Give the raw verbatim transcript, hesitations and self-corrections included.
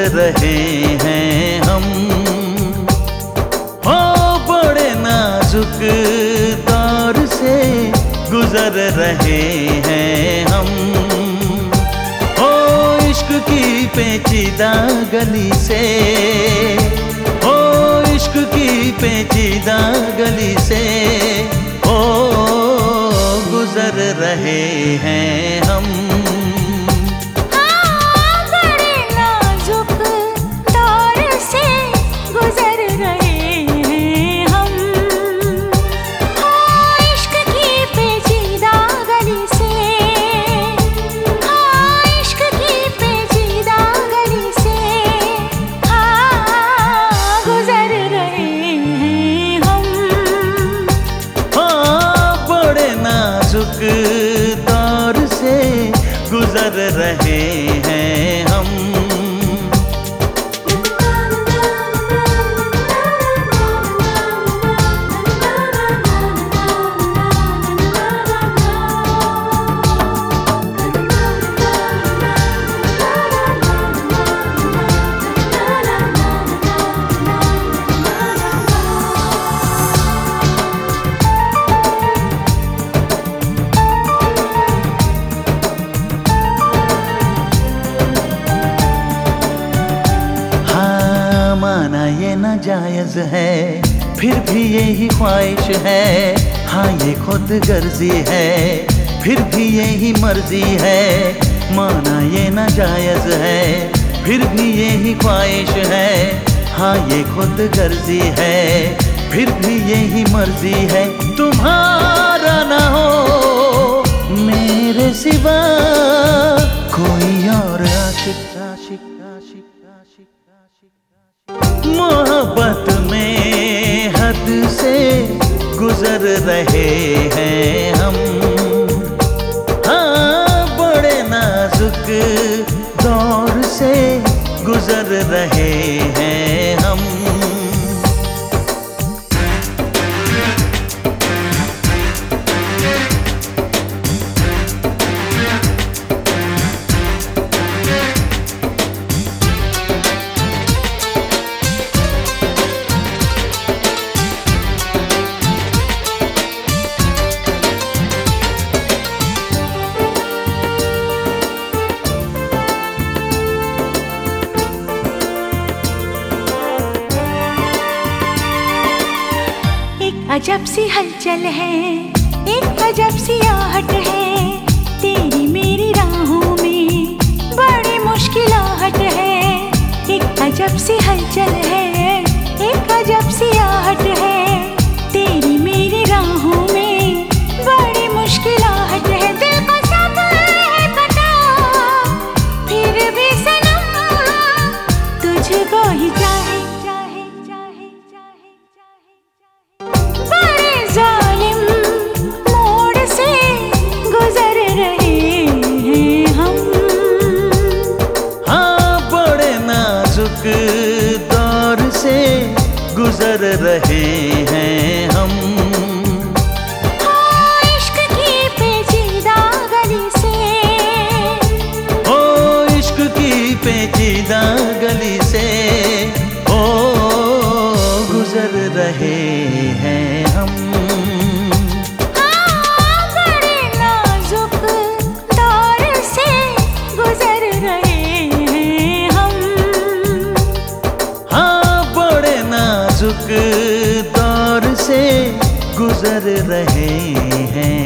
रहे हैं हम। हो बड़े नाजुक दौर से गुजर रहे हैं हम। हो इश्क की पेचीदा गली से, हो इश्क की पेचीदा गली से ओ गुजर रहे हैं हम। हाँ, बड़े नाजुक दौर से गुजर रहे हैं हम। हो इश्क की पेचीदा गली से, हाँ इश्क की पेचीदा गली से हाँ गुजर रहे हैं हम। हाँ बड़े नाजुक दौर से गुजर रहे हैं हम। माना ये नाजायज है, फिर भी यही ख्वाहिश है। हाँ ये खुद गर्जी है, फिर भी यही मर्जी है। माना ये नाजायज है, फिर भी यही ख्वाहिश है। हाँ ये खुद गर्जी है, फिर भी यही मर्जी है। तुम्हारा ना हो मेरे सिवा कोई और आशिक आशिक आशिक आशिक आशिक। मोहब्बत में हद से गुजर रहे हैं हम। हाँ बड़े नाजुक दौर से गुजर रहे हैं हम। अजब सी हलचल है, एक अजब सी आहट है। तेरी मेरी राहों में बड़ी मुश्किलाहट है। एक अजब सी हलचल है, एक अजब सी आहट है। तेरी मेरी राहों में बड़ी मुश्किलाहट है। दिल को सब है पता, फिर भी सनम तुझको ही चाहे चाहे चाहे चाहे चाहे। बड़े जालिम मोड़ से गुजर रहे हैं हम। हाँ बड़े नाजुक दौर से गुजर रहे हैं हम। हाँ इश्क की पेचीदा गली से, ओ इश्क की पेचीदा गली से ओ गुजर रहे हैं हम। हाँ बड़े नाजुक दौर से गुजर रहे हैं हम। हाँ बड़े नाजुक दौर से गुजर रहे हैं।